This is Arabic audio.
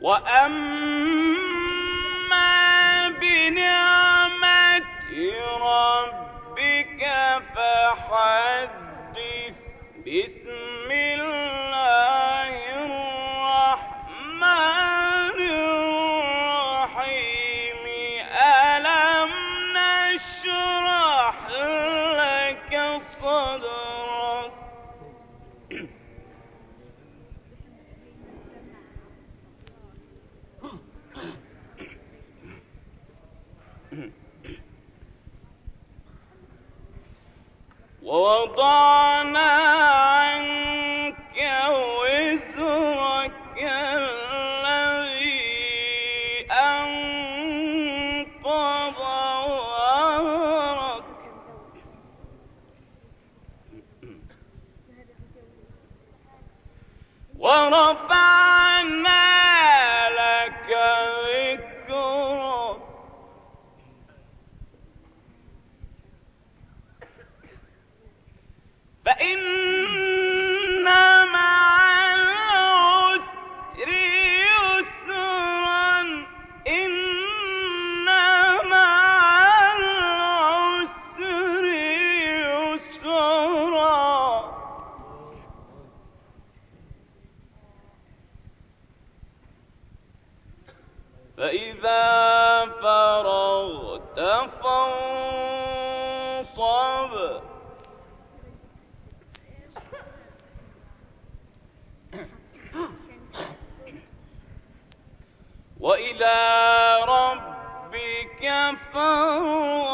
وأما بنعمة ربك فحدث. بسم الله الرحمن الرحيم. ألم نشرح لك صدرك. ووضعنا عنك وزرك الذي أنقض ظهرك. ورفعنا لك ذكرك. فإن مع العسر يسرا. إن مع العسر يسرا. فإذا فرغت فانصب. وإلى ربك فارغب.